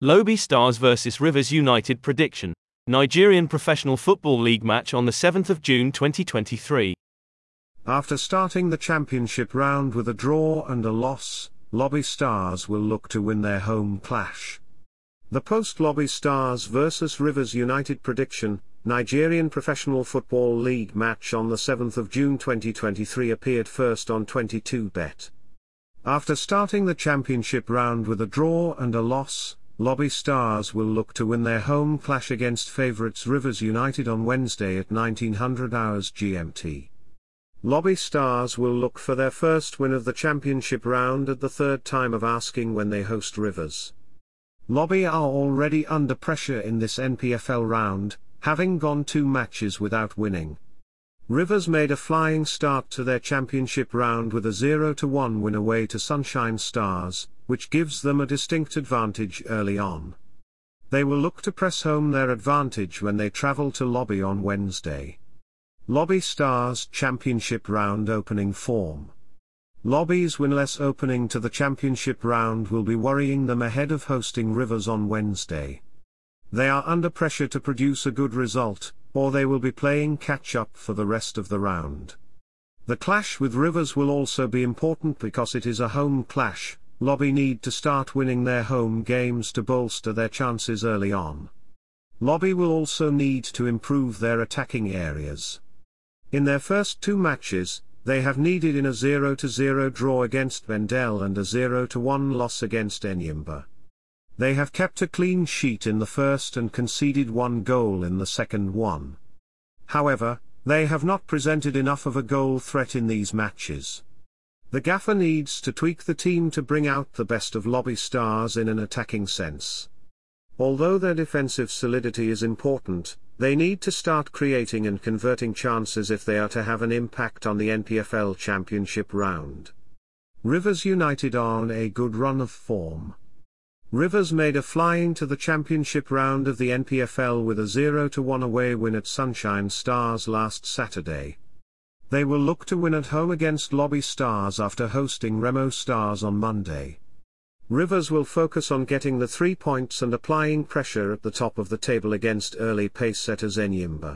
Lobby Stars vs Rivers United prediction. Nigerian Professional Football League match on the 7th of June 2023. After starting the championship round with a draw and a loss, Lobby Stars will look to win their home clash. The post-Lobby Stars vs Rivers United prediction, Nigerian Professional Football League match on the 7th of June 2023 appeared first on 22bet. After starting the championship round with a draw and a loss, Lobby Stars will look to win their home clash against favourites Rivers United on Wednesday at 1900 hours GMT. Lobby Stars will look for their first win of the championship round at the third time of asking when they host Rivers. Lobby are already under pressure in this NPFL round, having gone 2 matches without winning. Rivers made a flying start to their championship round with a 0-1 win away to Sunshine Stars, which gives them a distinct advantage early on. They will look to press home their advantage when they travel to Lobby on Wednesday. Lobby Stars championship round opening form. Lobby's winless opening to the championship round will be worrying them ahead of hosting Rivers on Wednesday. They are under pressure to produce a good result, or they will be playing catch-up for the rest of the round. The clash with Rivers will also be important because it is a home clash. Lobby need to start winning their home games to bolster their chances early on. Lobby will also need to improve their attacking areas. In their first 2 matches, they have needed in a 0-0 draw against Bendel and a 0-1 loss against Enyimba. They have kept a clean sheet in the first and conceded 1 goal in the second one. However, they have not presented enough of a goal threat in these matches. The gaffer needs to tweak the team to bring out the best of Lobby Stars in an attacking sense. Although their defensive solidity is important, they need to start creating and converting chances if they are to have an impact on the NPFL Championship round. Rivers United are on a good run of form. Rivers made a flying to the championship round of the NPFL with a 0-1 away win at Sunshine Stars last Saturday. They will look to win at home against Lobby Stars after hosting Remo Stars on Monday. Rivers will focus on getting the 3 points and applying pressure at the top of the table against early pace setters Enyimba.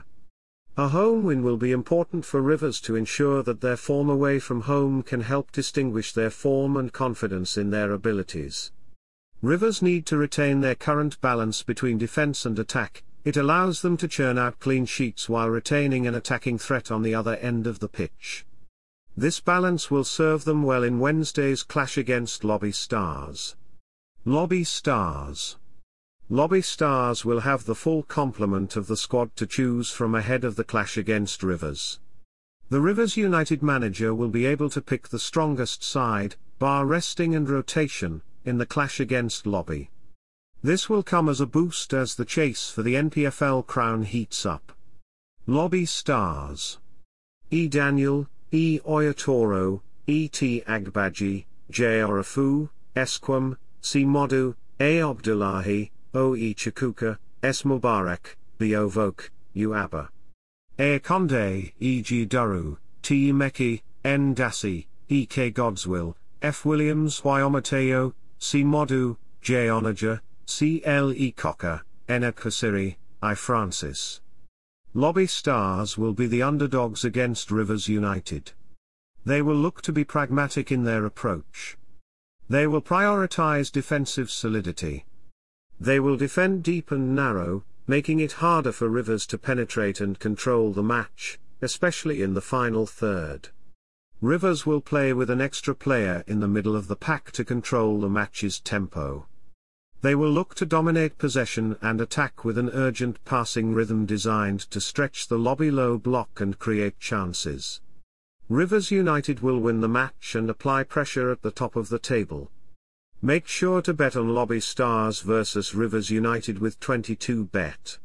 A home win will be important for Rivers to ensure that their form away from home can help distinguish their form and confidence in their abilities. Rivers need to retain their current balance between defense and attack. It allows them to churn out clean sheets while retaining an attacking threat on the other end of the pitch. This balance will serve them well in Wednesday's clash against Lobby Stars. Lobby Stars. Lobby Stars will have the full complement of the squad to choose from ahead of the clash against Rivers. The Rivers United manager will be able to pick the strongest side, bar resting and rotation, in the clash against Lobby. This will come as a boost as the chase for the NPFL crown heats up. Lobby Stars. E. Daniel, E. Oyatoro, E. T. Agbaji, J. Orafu, Esquam, C. Modu, A. Abdullahi, O. E. Chakuka, S. Mubarak, B. Ovok, U. Abba. A. Konde, E. G. Duru, T. Meki, N. Dassi, E. K. Godswill, F. Williams Y. Omateo, C. Modu, J. Onaja, C. L. E. Cocker, N. Kasiri, I. Francis. Lobby Stars will be the underdogs against Rivers United. They will look to be pragmatic in their approach. They will prioritize defensive solidity. They will defend deep and narrow, making it harder for Rivers to penetrate and control the match, especially in the final third. Rivers will play with an extra player in the middle of the pack to control the match's tempo. They will look to dominate possession and attack with an urgent passing rhythm designed to stretch the Lobby low block and create chances. Rivers United will win the match and apply pressure at the top of the table. Make sure to bet on Lobby Stars vs Rivers United with 22bet.